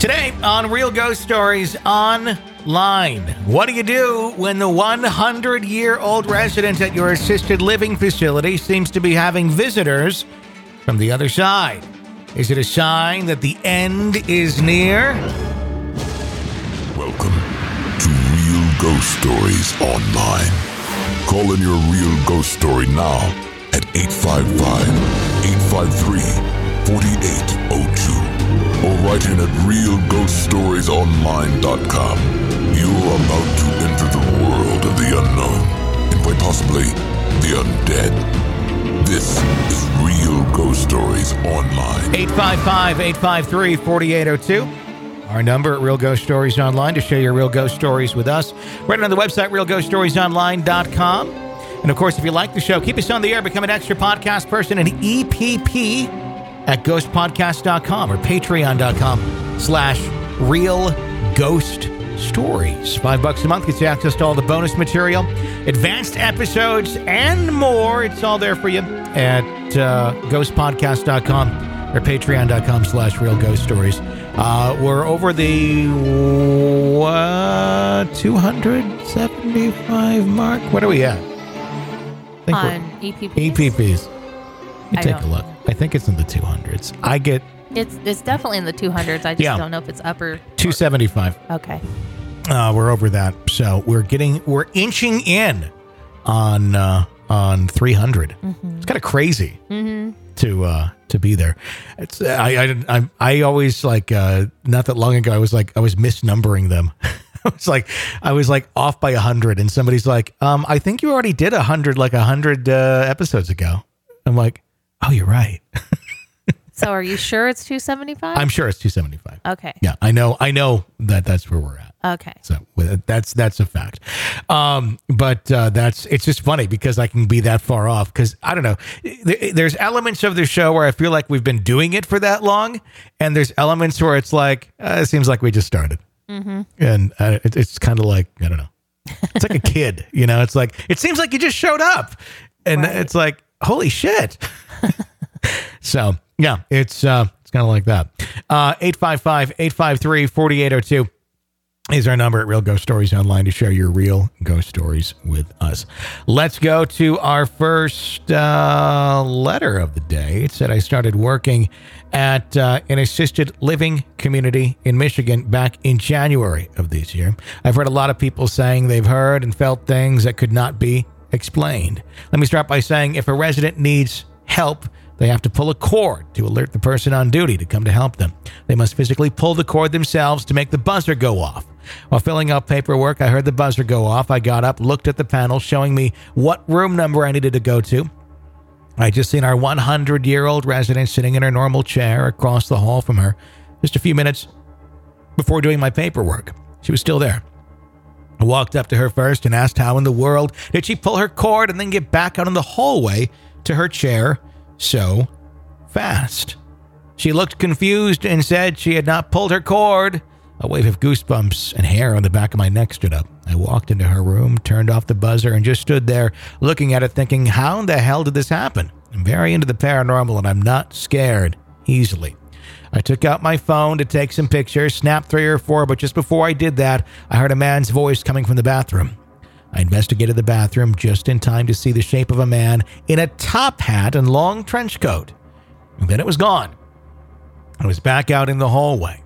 Today on Real Ghost Stories Online, what do you do when the 100-year-old resident at your assisted living facility seems to be having visitors from the other side? Is it a sign that the end is near? Welcome to Real Ghost Stories Online. Call in your real ghost story now at 855-853-4802. Or write in at realghoststoriesonline.com. You're about to enter the world of the unknown and quite possibly the undead. This is Real Ghost Stories Online. 855-853-4802. Our number at Real Ghost Stories Online to share your real ghost stories with us. Right on the website, realghoststoriesonline.com. And of course, if you like the show, keep us on the air. Become an extra podcast person at EPP at ghostpodcast.com or patreon.com/realghoststories. $5 a month gets you access to all the bonus material, advanced episodes, and more. It's all there for you at ghostpodcast.com or patreon.com/realghoststories. We're over the 275 mark. What are we at? On EPPs? EPPs. You take a look. I think it's in the 200s. It's definitely in the 200s. I just don't know if it's upper 275. Okay. We're over that. So we're inching in on 300. Mm-hmm. It's kind of crazy to be there. It's I always not that long ago I was misnumbering them. I was off by 100, and somebody's like, I think you already did 100 episodes ago. I'm like, oh, you're right. So are you sure it's 275? I'm sure it's 275. Okay. Yeah, I know that's where we're at. Okay. So that's a fact. But it's just funny because I can be that far off because I don't know. There's elements of the show where I feel like we've been doing it for that long, and there's elements where it's like it seems like we just started. Mm-hmm. And it's kind of like, I don't know. It's like a kid, It's like it seems like you just showed up, and It's like, holy shit. So yeah, it's kind of like that. 855-853-4802 is our number at Real Ghost Stories Online to share your real ghost stories with us. Let's go to our first letter of the day. It said, I started working at an assisted living community in Michigan back in January of this year. I've heard a lot of people saying they've heard and felt things that could not be explained. Let me start by saying if a resident needs help, they have to pull a cord to alert the person on duty to come to help them. They must physically pull the cord themselves to make the buzzer go off. While filling out paperwork, I heard the buzzer go off. I got up, looked at the panel showing me what room number I needed to go to. I just seen our 100-year-old resident sitting in her normal chair across the hall from her just a few minutes before doing my paperwork. She was still there. I walked up to her first and asked how in the world did she pull her cord and then get back out in the hallway to her chair so fast. She looked confused and said she had not pulled her cord. A wave of goosebumps and hair on the back of my neck stood up. I walked into her room, turned off the buzzer, and just stood there looking at it thinking, how in the hell did this happen? I'm very into the paranormal and I'm not scared easily. I took out my phone to take some pictures, snapped 3 or 4, but just before I did that, I heard a man's voice coming from the bathroom. I investigated the bathroom just in time to see the shape of a man in a top hat and long trench coat. And then it was gone. I was back out in the hallway,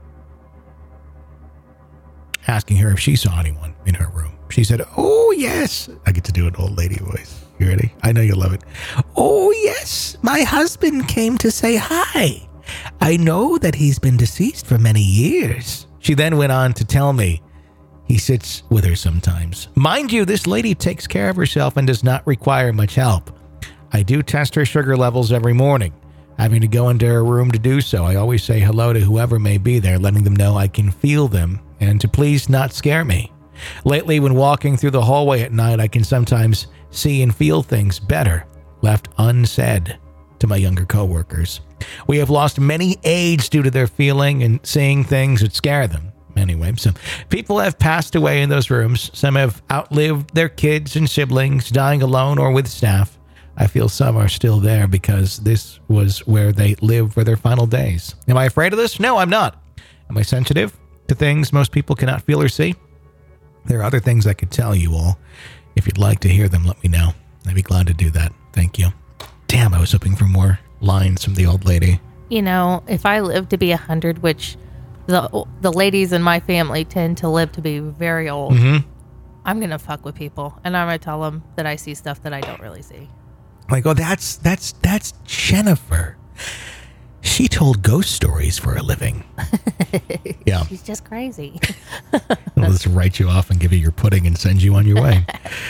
asking her if she saw anyone in her room. She said, oh, yes. I get to do an old lady voice. You ready? I know you love it. Oh, yes. My husband came to say hi. I know that he's been deceased for many years. She then went on to tell me he sits with her sometimes. Mind you, this lady takes care of herself and does not require much help. I do test her sugar levels every morning. Having to go into her room to do so, I always say hello to whoever may be there, letting them know I can feel them and to please not scare me. Lately, when walking through the hallway at night, I can sometimes see and feel things better, left unsaid to my younger coworkers. We have lost many aides due to their feeling and seeing things that scare them. Anyway, so people have passed away in those rooms. Some have outlived their kids and siblings, dying alone or with staff. I feel some are still there because this was where they lived for their final days. Am I afraid of this? No, I'm not. Am I sensitive to things most people cannot feel or see? There are other things I could tell you all. If you'd like to hear them, let me know. I'd be glad to do that. Thank you. Damn, I was hoping for more lines from the old lady. You know, if I live to be 100, which the ladies in my family tend to live to be very old, I'm going to fuck with people. And I'm going to tell them that I see stuff that I don't really see. Like, oh, that's Jennifer. She told ghost stories for a living. Yeah. She's just crazy. I'll just write you off and give you your pudding and send you on your way.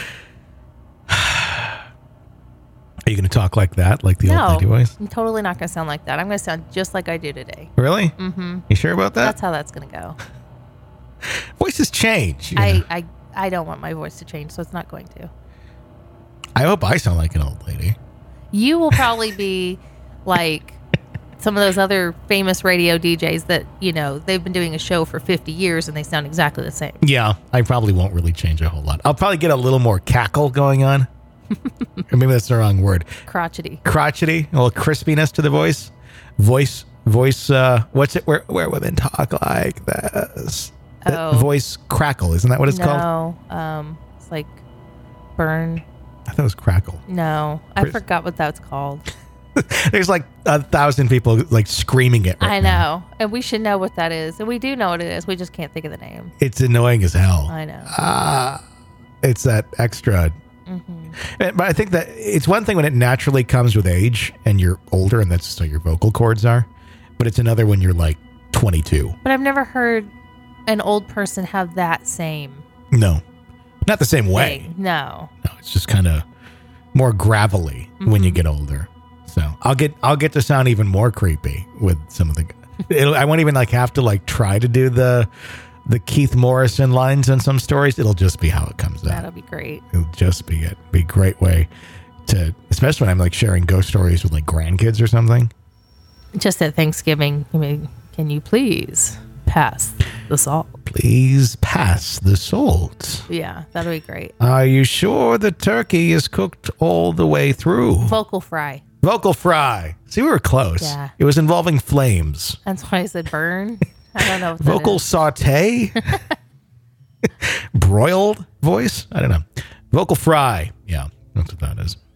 Are you going to talk like that, like the old lady voice? I'm totally not going to sound like that. I'm going to sound just like I do today. Really? Mm-hmm. You sure about that? That's how that's going to go. Voices change. I don't want my voice to change, so it's not going to. I hope I sound like an old lady. You will probably be like some of those other famous radio DJs that, you know, they've been doing a show for 50 years and they sound exactly the same. Yeah, I probably won't really change a whole lot. I'll probably get a little more cackle going on. Or maybe that's the wrong word. Crotchety. A little crispiness to the voice. Voice, what's it where women talk like this? Voice crackle, isn't that what it's called? No, it's like burn. I thought it was crackle. No, I forgot what that's called. There's like 1,000 people like screaming it right now. And we should know what that is. And we do know what it is. We just can't think of the name. It's annoying as hell. I know. It's that extra. But I think that it's one thing when it naturally comes with age and you're older and that's so your vocal cords are. But it's another when you're like 22. But I've never heard an old person have that same. No, not the same way. Thing. No, it's just kind of more gravelly when you get older. So I'll get to sound even more creepy with some of the. I won't even like have to like try to do the Keith Morrison lines on some stories. It'll just be how it comes out. That'll be great. It'll just be it. Be a great way to, especially when I'm like sharing ghost stories with like grandkids or something. Just at Thanksgiving, I mean, can you please pass the salt? Please pass the salt. Yeah, that'll be great. Are you sure the turkey is cooked all the way through? Vocal fry. See, we were close. Yeah. It was involving flames. That's why I said burn. I don't know. What Vocal saute? Broiled voice? I don't know. Vocal fry. Yeah, that's what that is.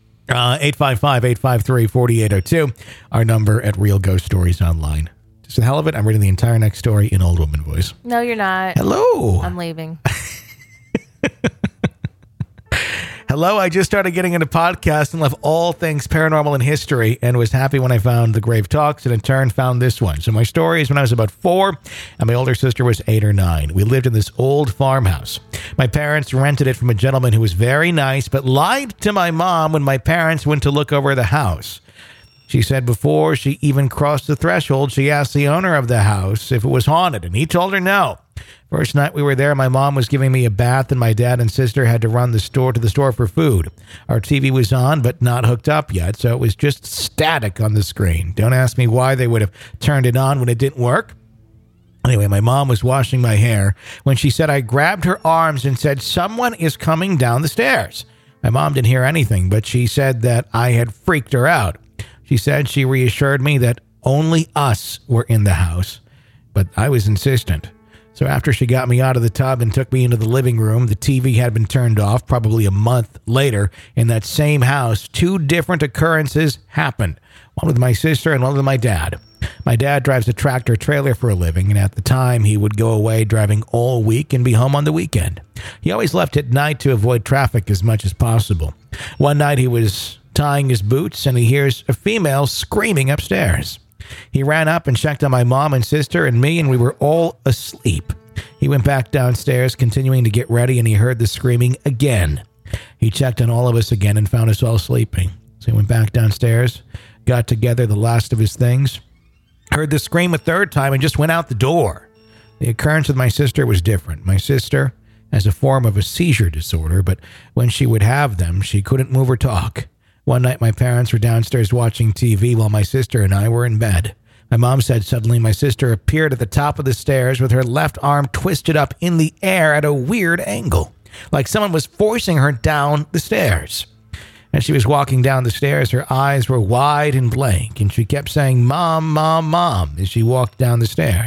855-853-4802. Our number at Real Ghost Stories Online. Just for the hell of it, I'm reading the entire next story in old woman voice. No, you're not. Hello. I'm leaving. Hello, I just started getting into podcasts and love all things paranormal and history and was happy when I found the Grave Talks and in turn found this one. So my story is when I was about 4 and my older sister was 8 or 9. We lived in this old farmhouse. My parents rented it from a gentleman who was very nice but lied to my mom when my parents went to look over the house. She said before she even crossed the threshold, she asked the owner of the house if it was haunted, and he told her no. First night we were there, my mom was giving me a bath, and my dad and sister had to run to the store for food. Our TV was on, but not hooked up yet, so it was just static on the screen. Don't ask me why they would have turned it on when it didn't work. Anyway, my mom was washing my hair when she said I grabbed her arms and said, "Someone is coming down the stairs." My mom didn't hear anything, but she said that I had freaked her out. She said she reassured me that only us were in the house, but I was insistent. So after she got me out of the tub and took me into the living room, the TV had been turned off. Probably a month later, in that same house, 2 different occurrences happened. One with my sister and one with my dad. My dad drives a tractor trailer for a living, and at the time, he would go away driving all week and be home on the weekend. He always left at night to avoid traffic as much as possible. One night, he was tying his boots, and he hears a female screaming upstairs. He ran up and checked on my mom and sister and me, and we were all asleep. He went back downstairs, continuing to get ready, and he heard the screaming again. He checked on all of us again and found us all sleeping. So he went back downstairs, got together the last of his things, heard the scream a third time, and just went out the door. The occurrence with my sister was different. My sister has a form of a seizure disorder, but when she would have them, she couldn't move or talk. One night, my parents were downstairs watching TV while my sister and I were in bed. My mom said suddenly my sister appeared at the top of the stairs with her left arm twisted up in the air at a weird angle, like someone was forcing her down the stairs. As she was walking down the stairs, her eyes were wide and blank, and she kept saying, "Mom, Mom, Mom," as she walked down the stairs.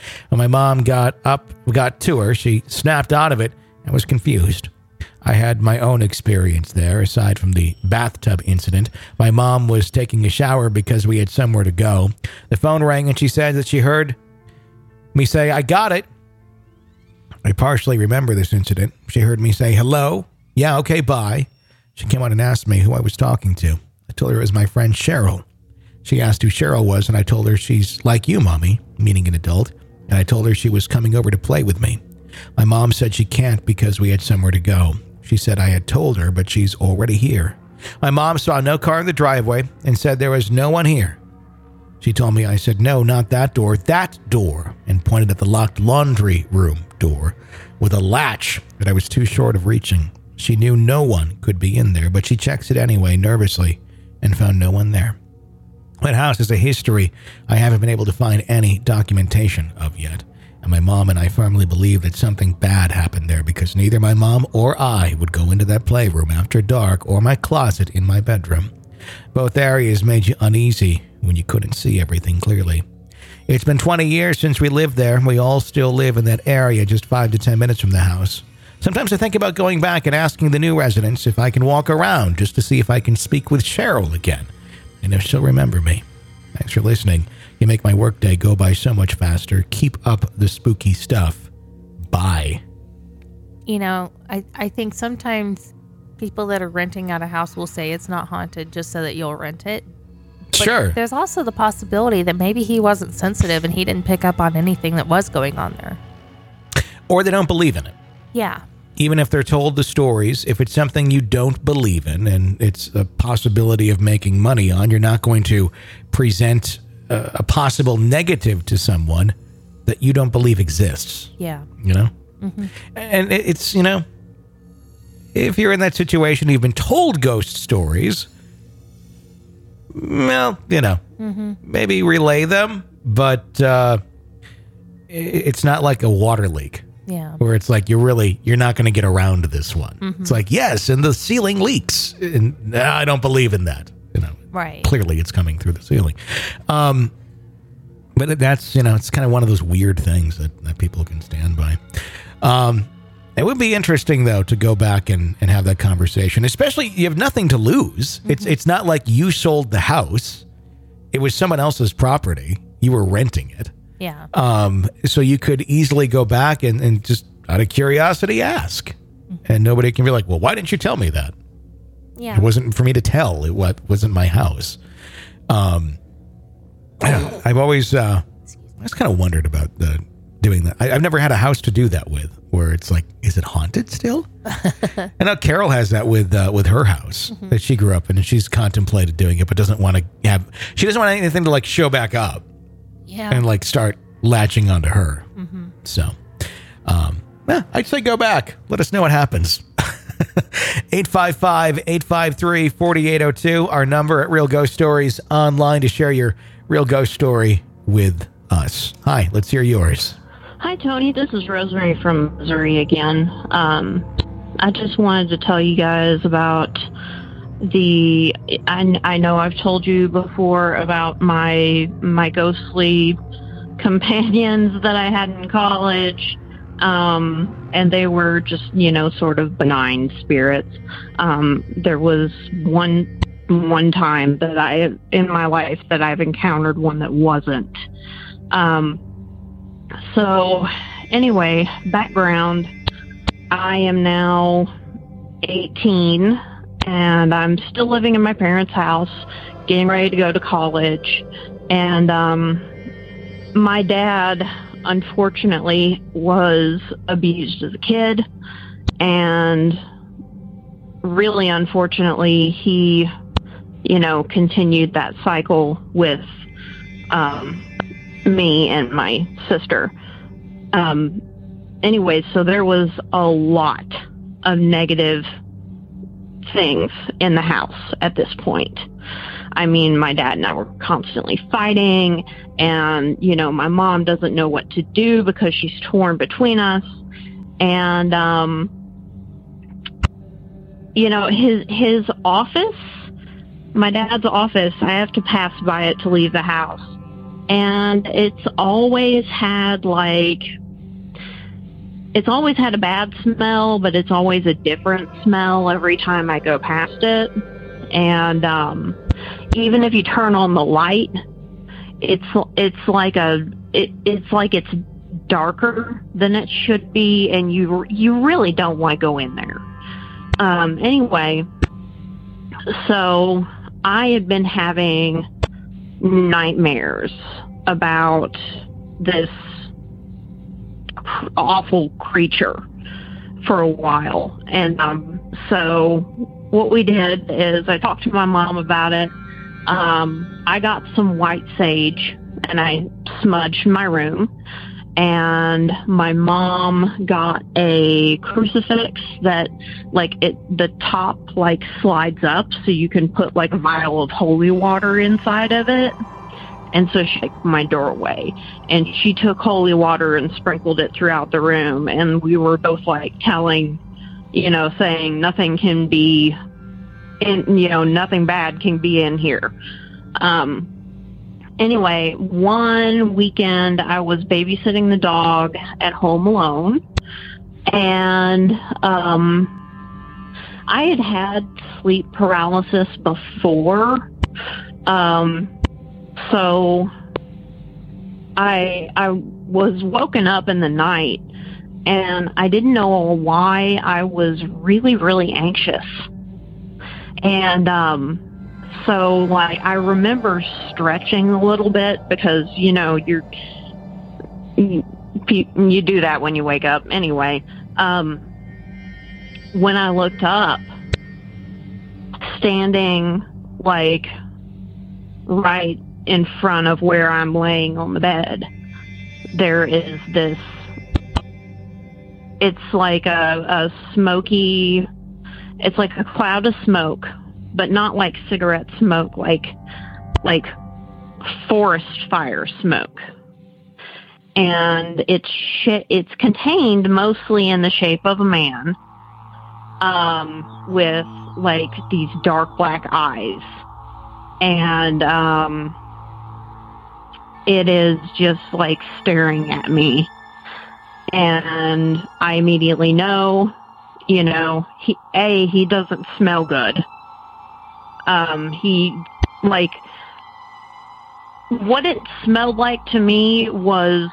When my mom got to her, she snapped out of it and was confused. I had my own experience there, aside from the bathtub incident. My mom was taking a shower because we had somewhere to go. The phone rang and she said that she heard me say, "I got it." I partially remember this incident. She heard me say, "Hello? Yeah, okay, bye." She came out and asked me who I was talking to. I told her it was my friend Cheryl. She asked who Cheryl was, and I told her she's like you, Mommy, meaning an adult, and I told her she was coming over to play with me. My mom said she can't because we had somewhere to go. She said I had told her, but she's already here. My mom saw no car in the driveway and said there was no one here. She told me I said, "No, not that door, and pointed at the locked laundry room door with a latch that I was too short of reaching. She knew no one could be in there, but she checks it anyway, nervously, and found no one there. That house is a history I haven't been able to find any documentation of yet. And my mom and I firmly believe that something bad happened there because neither my mom or I would go into that playroom after dark or my closet in my bedroom. Both areas made you uneasy when you couldn't see everything clearly. It's been 20 years since we lived there. We all still live in that area just 5 to 10 minutes from the house. Sometimes I think about going back and asking the new residents if I can walk around just to see if I can speak with Cheryl again and if she'll remember me. Thanks for listening. You make my workday go by so much faster. Keep up the spooky stuff. Bye. You know, I think sometimes people that are renting out a house will say it's not haunted just so that you'll rent it. But sure. There's also the possibility that maybe he wasn't sensitive and he didn't pick up on anything that was going on there. Or they don't believe in it. Yeah. Even if they're told the stories, if it's something you don't believe in and it's a possibility of making money on, you're not going to present a possible negative to someone that you don't believe exists. Yeah. You know? Mm-hmm. And it's, you know, if you're in that situation, you've been told ghost stories, well, you know, maybe relay them, but it's not like a water leak. Yeah. Where it's like you're not going to get around to this one. Mm-hmm. It's like, yes, and the ceiling leaks. And I don't believe in that. You know, right. Clearly it's coming through the ceiling. But that's, you know, it's kind of one of those weird things that people can stand by. It would be interesting, though, to go back and have that conversation, especially you have nothing to lose. Mm-hmm. It's not like you sold the house. It was someone else's property. You were renting it. Yeah. So you could easily go back and just out of curiosity ask. And nobody can be like, well, why didn't you tell me that? Yeah. It wasn't for me to tell. It wasn't my house. I've always kind of wondered about doing that. I've never had a house to do that with, where it's like, is it haunted still? And now Carol has that with her house that she grew up in, and she's contemplated doing it, but doesn't want to have. She doesn't want anything to like show back up. Yeah. And like start latching onto her. Mm-hmm. So, I'd say go back. Let us know what happens. 855-853-4802, our number at Real Ghost Stories online to share your real ghost story with us. Hi, let's hear yours. Hi, Tony. This is Rosemary from Missouri again. I just wanted to tell you guys about I know I've told you before about my ghostly companions that I had in college, and they were just, you know, sort of benign spirits. There was one time that in my life that I've encountered one that wasn't. So anyway, background, I am now 18 and I'm still living in my parents' house, getting ready to go to college. And my dad, unfortunately, was abused as a kid. And really unfortunately, he, you know, continued that cycle with me and my sister. Anyway, so there was a lot of negative things in the house at this point. I mean, my dad and I were constantly fighting, and, you know, my mom doesn't know what to do because she's torn between us. And, you know, his office, my dad's office, I have to pass by it to leave the house. And it's always had a bad smell, but it's always a different smell every time I go past it. And even if you turn on the light, it's like it's darker than it should be, and you really don't want to go in there. Anyway, so I had been having nightmares about this awful creature for a while. And so what we did is I talked to my mom about it. I got some white sage and I smudged my room. And my mom got a crucifix that the top slides up so you can put a vial of holy water inside of it. And so she took my doorway, and she took holy water and sprinkled it throughout the room. And we were both saying nothing can be nothing bad can be in here. Anyway, one weekend I was babysitting the dog at home alone, and I had sleep paralysis before, so I was woken up in the night, and I didn't know why I was really, really anxious. And so I remember stretching a little bit because you do that when you wake up. Anyway, when I looked up, standing right in front of where I'm laying on the bed, there is this, it's like a smoky, it's like a cloud of smoke, but not like cigarette smoke, like forest fire smoke. And it's contained mostly in the shape of a man, with these dark black eyes. And it is just staring at me. And I immediately know, he doesn't smell good. What it smelled like to me was,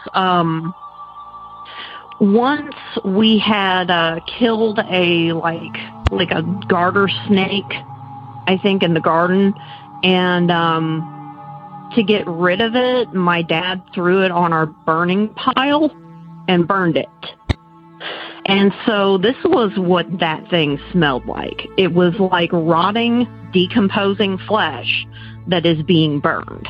once we had killed a garter snake, I think, in the garden, and to get rid of it, my dad threw it on our burning pile and burned it. And so this was what that thing smelled like. It was like rotting, decomposing flesh that is being burned.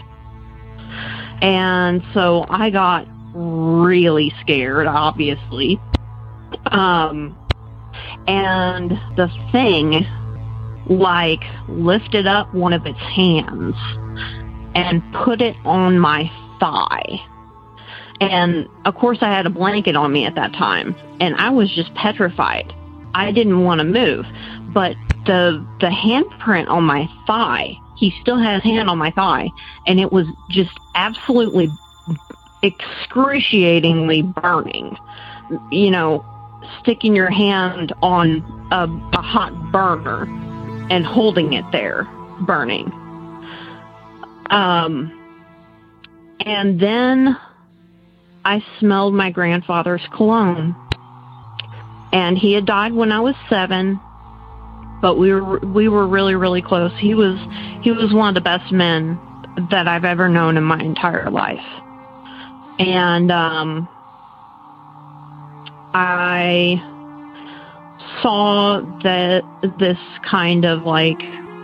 And so I got really scared, obviously. And the thing, lifted up one of its hands and put it on my thigh. And, of course, I had a blanket on me at that time, and I was just petrified. I didn't want to move. But the handprint on my thigh, he still had his hand on my thigh, and it was just absolutely excruciatingly burning. Sticking your hand on a hot burner and holding it there, burning. And then I smelled my grandfather's cologne. And he had died when I was 7, but we were really, really close. He was one of the best men that I've ever known in my entire life. And I saw that this kind of light,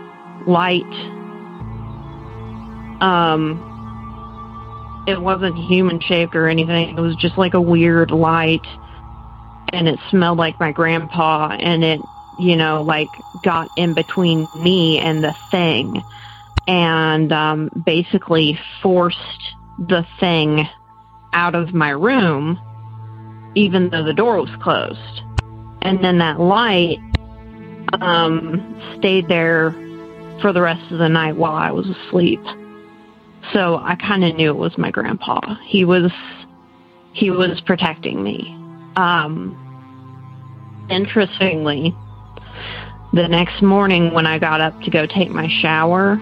it wasn't human shaped or anything. It was just a weird light, and it smelled like my grandpa, and it, got in between me and the thing, and basically forced the thing out of my room, even though the door was closed. And then that light stayed there for the rest of the night while I was asleep. So I kind of knew it was my grandpa. He was protecting me. Interestingly, the next morning when I got up to go take my shower,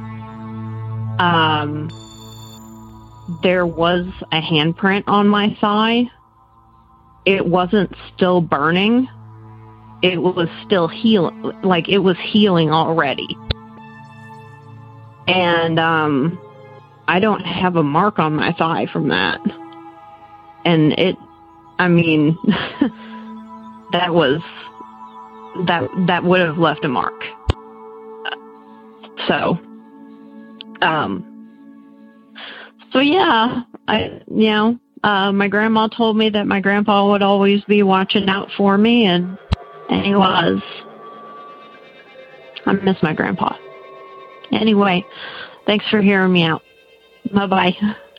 there was a handprint on my thigh. It wasn't still burning. It was still healing, like it was healing already. And I don't have a mark on my thigh from that. And that would have left a mark. So yeah, my grandma told me that my grandpa would always be watching out for me, and he was. I miss my grandpa. Anyway, thanks for hearing me out. Bye-bye.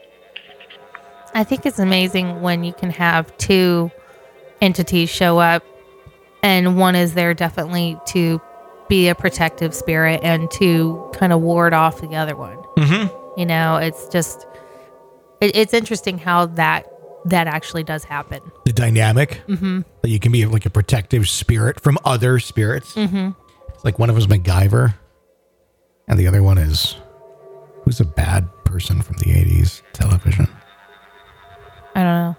I think it's amazing when you can have two entities show up, and one is there definitely to be a protective spirit and to kind of ward off the other one. Mm-hmm. You know, it's just, it's interesting how that actually does happen. The dynamic. Mm-hmm. That you can be like a protective spirit from other spirits. Mm-hmm. It's like one of them is MacGyver, and the other one is, who's a bad person from the 80s television? I don't know.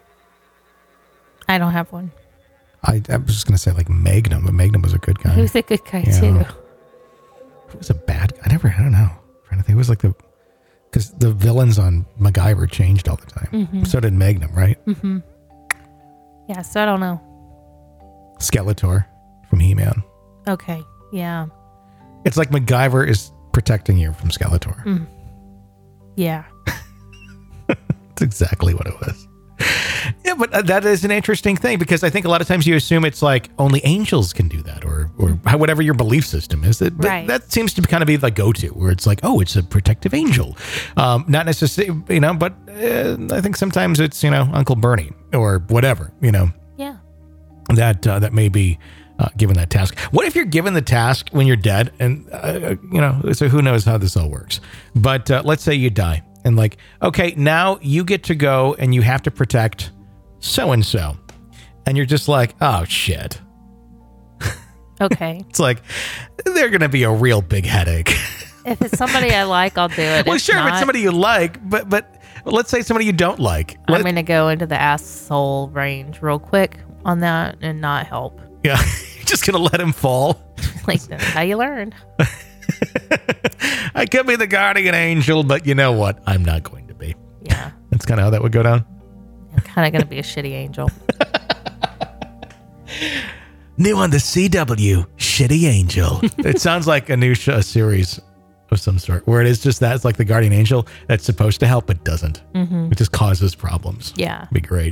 I don't have one. I was just going to say like Magnum, but Magnum was a good guy. He was a good guy Yeah. too. Who was a bad guy? I don't know. I'm trying to think. It was like because the villains on MacGyver changed all the time. Mm-hmm. So did Magnum, right? Mm-hmm. Yeah, so I don't know. Skeletor from He-Man. Okay, yeah. It's like MacGyver is protecting you from Skeletor. Mm. Yeah. That's exactly what it was. Yeah, but that is an interesting thing, because I think a lot of times you assume it's like only angels can do that, or whatever your belief system is. Right. That seems to kind of be the go-to, where it's like, oh, it's a protective angel. Not necessarily, but I think sometimes it's, Uncle Bernie or whatever, Yeah. that may be given that task. What if you're given the task when you're dead? And, so who knows how this all works. But let's say you die. And like, okay, now you get to go and you have to protect so-and-so. And you're just like, oh, shit. Okay. It's like, they're going to be a real big headache. If it's somebody I like, I'll do it. Well, If sure, if not, it's somebody you like, but let's say somebody you don't like. I'm going to go into the asshole range real quick on that and not help. Yeah, you're just going to let him fall. Like, that's how you learn. I could be the guardian angel, but you know what? I'm not going to be. Yeah. That's kind of how that would go down. I'm kind of going to be a shitty angel. New on the CW, Shitty Angel. It sounds like a new series of some sort, where it is just that. It's like the guardian angel that's supposed to help, but doesn't. Mm-hmm. It just causes problems. Yeah. It'd be great.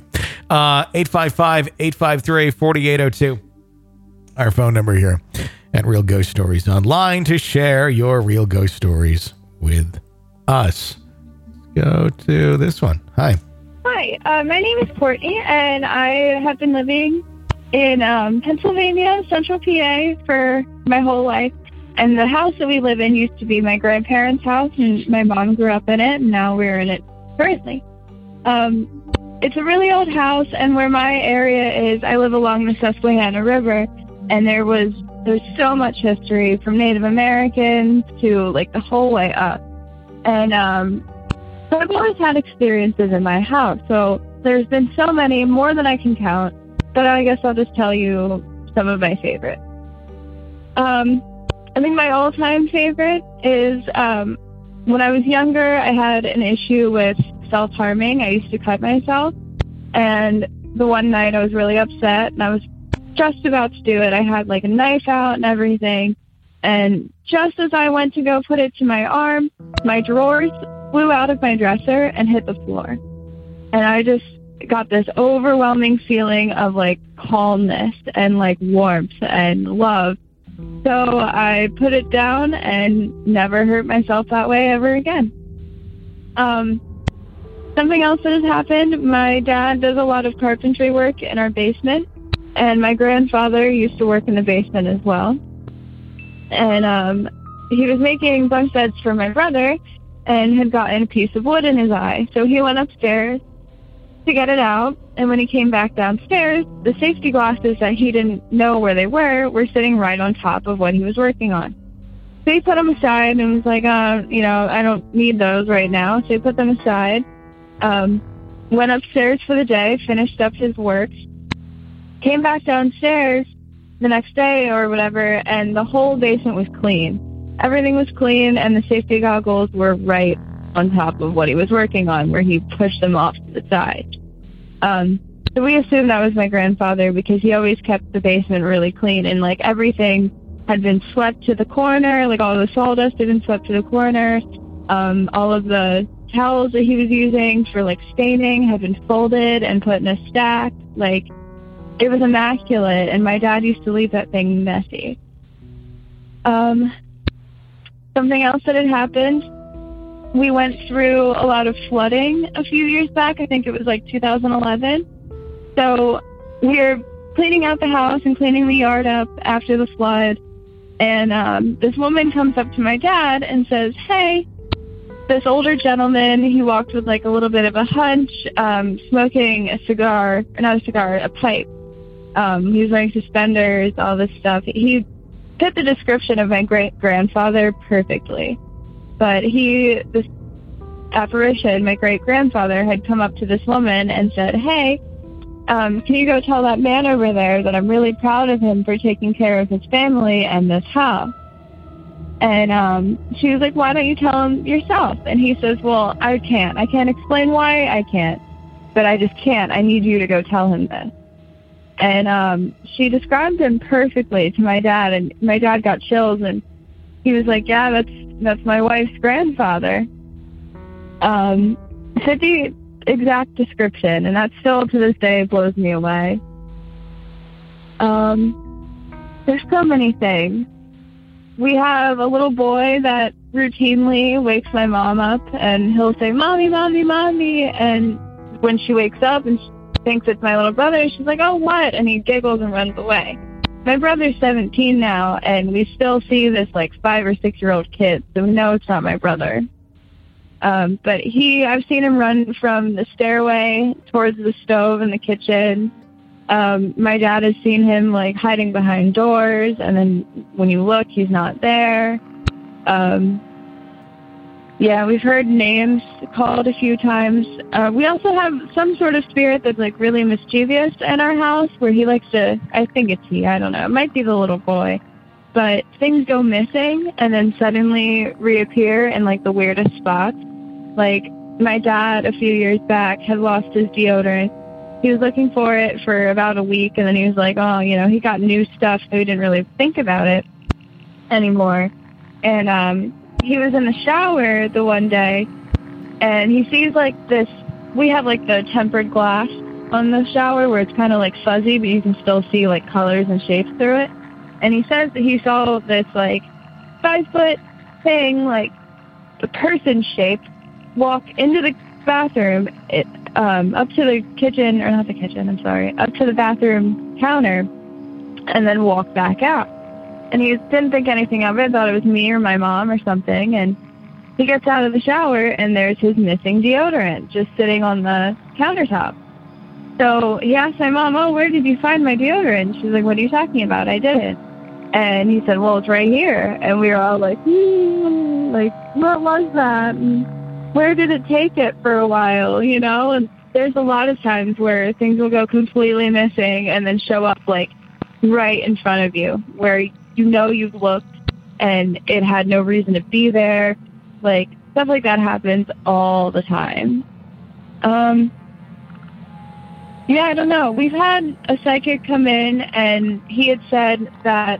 855-853-4802. Our phone number here at Real Ghost Stories Online to share your real ghost stories with us. Go to this one. Hi. Hi, my name is Courtney, and I have been living in Pennsylvania, Central PA, for my whole life. And the house that we live in used to be my grandparents' house, and my mom grew up in it, and now we're in it currently. It's a really old house, and where my area is, I live along the Susquehanna River, and there's so much history from Native Americans to like the whole way up. And so I've always had experiences in my house. So there's been so many, more than I can count, but I guess I'll just tell you some of my favorites. I think my all-time favorite is when I was younger, I had an issue with self-harming. I used to cut myself. And the one night I was really upset, and I was just about to do it. I had like a knife out and everything. And just as I went to go put it to my arm, my drawers flew out of my dresser and hit the floor. And I just got this overwhelming feeling of like calmness and like warmth and love. So I put it down and never hurt myself that way ever again. Something else that has happened, my dad does a lot of carpentry work in our basement, and my grandfather used to work in the basement as well. And he was making bunk beds for my brother, and had gotten a piece of wood in his eye. So he went upstairs to get it out, and when he came back downstairs, the safety glasses that he didn't know where they were sitting right on top of what he was working on. So he put them aside and was like, I don't need those right now. So he put them aside, went upstairs for the day, finished up his work, came back downstairs the next day or whatever, and the whole basement was clean. Everything was clean, and the safety goggles were right on top of what he was working on, where he pushed them off to the side. So we assumed that was my grandfather because he always kept the basement really clean, and like everything had been swept to the corner, like all the sawdust had been swept to the corner. All of the towels that he was using for like staining had been folded and put in a stack. Like, it was immaculate, and my dad used to leave that thing messy. Something else that had happened, we went through a lot of flooding a few years back. I think it was like 2011. So we were cleaning out the house and cleaning the yard up after the flood. And this woman comes up to my dad and says, hey, this older gentleman, he walked with like a little bit of a hunch, smoking a cigar, or not a cigar, a pipe. He was wearing suspenders, all this stuff. He fit the description of my great-grandfather perfectly. But this apparition, my great-grandfather, had come up to this woman and said, hey, can you go tell that man over there that I'm really proud of him for taking care of his family and this house? And she was like, why don't you tell him yourself? And he says, well, I can't. I can't explain why I can't, but I just can't. I need you to go tell him this. And she described him perfectly to my dad, and my dad got chills, and he was like, yeah, that's my wife's grandfather. Said the exact description, and that still to this day blows me away. There's so many things. We have a little boy that routinely wakes my mom up, and he'll say, Mommy, Mommy, Mommy, and when she wakes up and she thinks it's my little brother, she's like, oh, what? And he giggles and runs away. My brother's 17 now, and we still see this like 5 or 6 year old kid, so we know it's not my brother. But I've seen him run from the stairway towards the stove in the kitchen. My dad has seen him like hiding behind doors, and then when you look, he's not there. Yeah, we've heard names called a few times. We also have some sort of spirit that's like really mischievous in our house, where he likes to, I think it's he, I don't know, it might be the little boy, but things go missing and then suddenly reappear in like the weirdest spots. Like my dad a few years back had lost his deodorant. He was looking for it for about a week, and then he was like, oh, he got new stuff, so he didn't really think about it anymore. And he was in the shower the one day, and he sees like this, we have like the tempered glass on the shower where it's kind of like fuzzy, but you can still see like colors and shapes through it. And he says that he saw this like 5-foot thing, like the person shape, walk into the bathroom, up to the kitchen, or not the kitchen, I'm sorry, up to the bathroom counter, and then walk back out. And he didn't think anything of it, thought it was me or my mom or something. And he gets out of the shower, and there's his missing deodorant just sitting on the countertop. So he asked my mom, oh, where did you find my deodorant? She's like, what are you talking about? I didn't. And he said, well, it's right here. And we were all like, like, what was that? And where did it take it for a while, And there's a lot of times where things will go completely missing and then show up, like, right in front of you, where you've looked and it had no reason to be there. Like, stuff like that happens all the time. Yeah, I don't know. We've had a psychic come in, and he had said that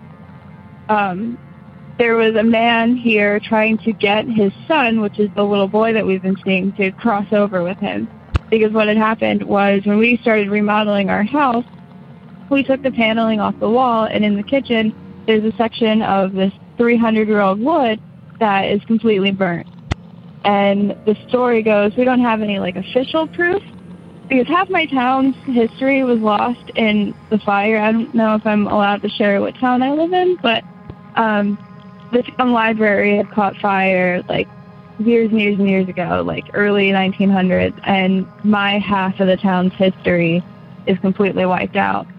there was a man here trying to get his son, which is the little boy that we've been seeing, to cross over with him. Because what had happened was when we started remodeling our house, we took the paneling off the wall, and in the kitchen, there's a section of this 300-year-old wood that is completely burnt. And the story goes, we don't have any, like, official proof, because half my town's history was lost in the fire. I don't know if I'm allowed to share what town I live in, but the town library had caught fire, like, years and years and years ago, like early 1900s, and my half of the town's history is completely wiped out.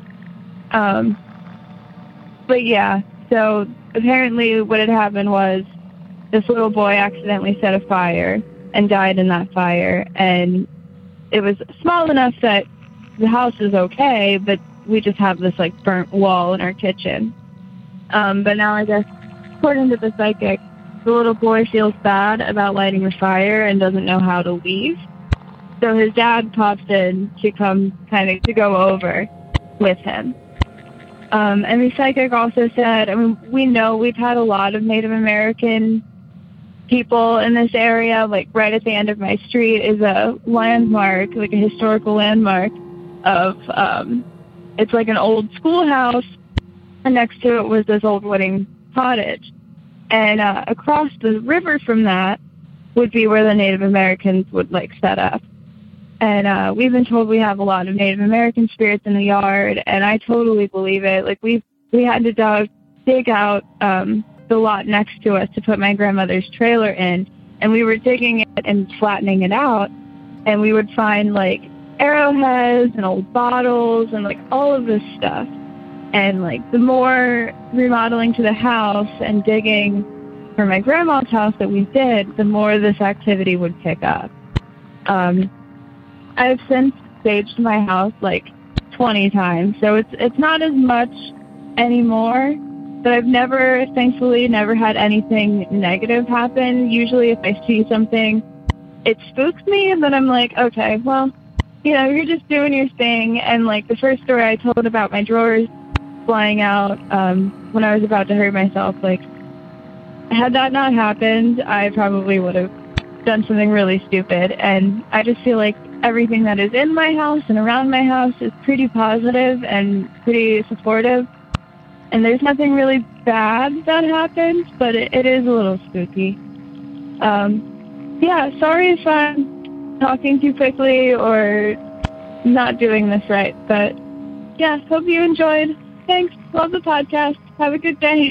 But yeah, so apparently what had happened was this little boy accidentally set a fire and died in that fire, and it was small enough that the house is okay, but we just have this like burnt wall in our kitchen. But now I guess, according to the psychic, the little boy feels bad about lighting a fire and doesn't know how to leave. So his dad pops in to come to go over with him. And the psychic also said, I mean, we know we've had a lot of Native American people in this area. Like right at the end of my street is a landmark, like a historical landmark of, it's like an old schoolhouse, and next to it was this old wooden cottage. And across the river from that would be where the Native Americans would like set up. And we've been told we have a lot of Native American spirits in the yard, and I totally believe it. Like we had to dig out the lot next to us to put my grandmother's trailer in, and we were digging it and flattening it out, and we would find like arrowheads and old bottles and like all of this stuff. And like the more remodeling to the house and digging for my grandma's house that we did, the more this activity would pick up. I've since staged my house like 20 times, so it's not as much anymore. But I've thankfully never had anything negative happen. Usually if I see something, it spooks me, and then I'm like, okay, well, you know, you're just doing your thing. And like the first story I told about my drawers flying out when I was about to hurt myself, like had that not happened, I probably would have done something really stupid. And I just feel like everything that is in my house and around my house is pretty positive and pretty supportive. And there's nothing really bad that happened, but it is a little spooky. Yeah, sorry if I'm talking too quickly or not doing this right, but yeah, hope you enjoyed. Thanks. Love the podcast. Have a good day.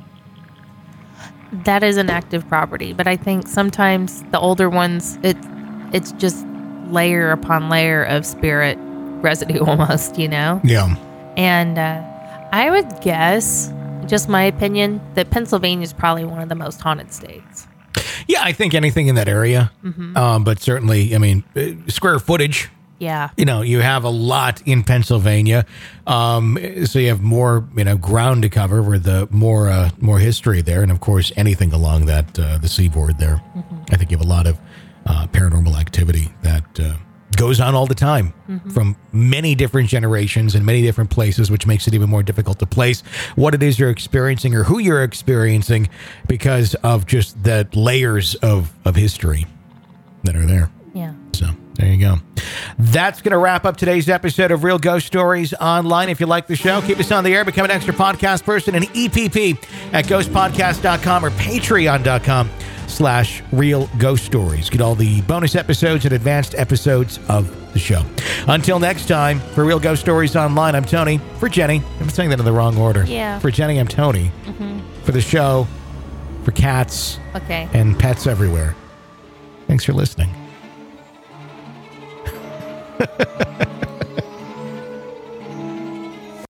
That is an active property, but I think sometimes the older ones, it's just layer upon layer of spirit residue almost, you know? Yeah. And I would guess, just my opinion, that Pennsylvania is probably one of the most haunted states. Yeah, I think anything in that area. But certainly, I mean, square footage. Yeah. You know, you have a lot in Pennsylvania. So you have more, ground to cover with the more history there. And of course, anything along that, the seaboard there. I think you have a lot of paranormal activity that goes on all the time from many different generations and many different places, which makes it even more difficult to place what it is you're experiencing or who you're experiencing because of just the layers of history that are there. Yeah. So there you go. That's going to wrap up today's episode of Real Ghost Stories Online. If you like the show, keep us on the air, become an extra podcast person, and EPP at ghostpodcast.com or patreon.com/Real Ghost Stories. Get all the bonus episodes and advanced episodes of the show. Until next time, for Real Ghost Stories Online, I'm Tony. For Jenny, I'm saying that in the wrong order. Yeah. For Jenny, I'm Tony. For the show, for cats and pets everywhere. Thanks for listening.